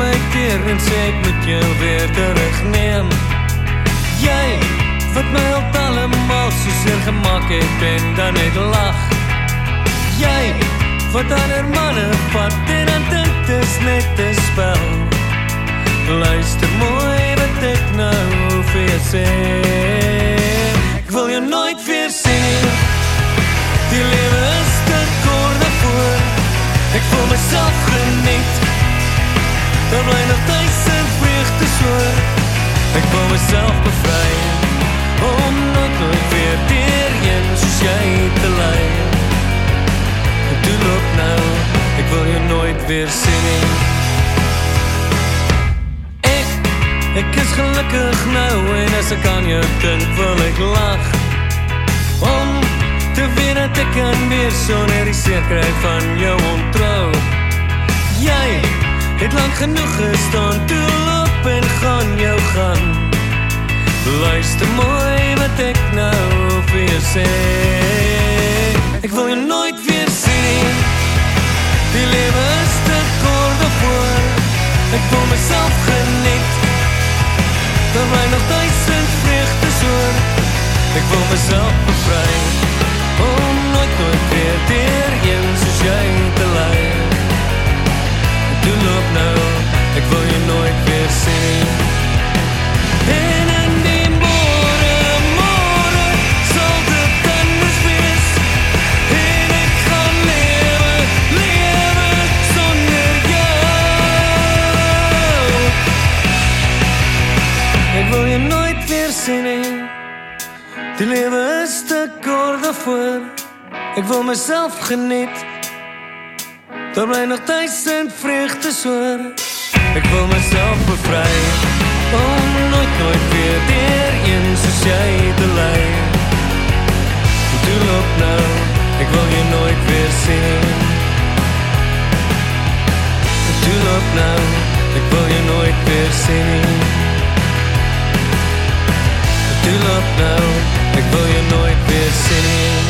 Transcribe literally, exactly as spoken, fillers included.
my keer en sê ek moet jou weer terugneem. Jy, wat my al allemaal so seer gemaak het en dan net lach. Jy, wat ander manne vat en dan dink dis net 'n spel. Luister mooi wat ek nou vir jou sê. Ek wil jou nooit weer sien. Die lewe is te kort daarvoor. Ek voel myself geniet. Daar bly nog duisend vreugdes oor. Ek wil myself bevry om nooit nooit weer teerheen soos jy te lei. Toe loop nou, ek wil jou nooit weer sien nie. Ek, ek is gelukkig nou en as ek aan jou dink wil ek lach. Om te weet dat ek kan weer sonder die seer kry van jou ontrou. Jy het lang genoeg gestaan, toe loop en gaan jou gaan. Luister mooi wat ek nou vir jou sê. Ek wil jou nooit weer sien. Die lewe is te kort daarvoor. Ek wil myself geniet. Daar bly nog duisend vreugdes oor. Ek wil myself bevry om nooit nooit weer teerheen soos jy te lei. Toe loop nou, ek wil jou nooit weer sien. En in die môre, môre sal dit anders wees. En ek gaan lewe, lewe sonder jou. Ek wil jou nooit weer sien nie. Die lewe is te kort daarvoor. Ek wil myself geniet. Daar bly nog duisend vreugdes oor. Ek wil myself bevry om nooit nooit weer teerheen soos jy te lei. Toe loop nou, ek wil jou nooit weer sien. Toe loop nou, ek wil jou nooit weer sien. Toe loop nou, ek wil jou nooit weer sien.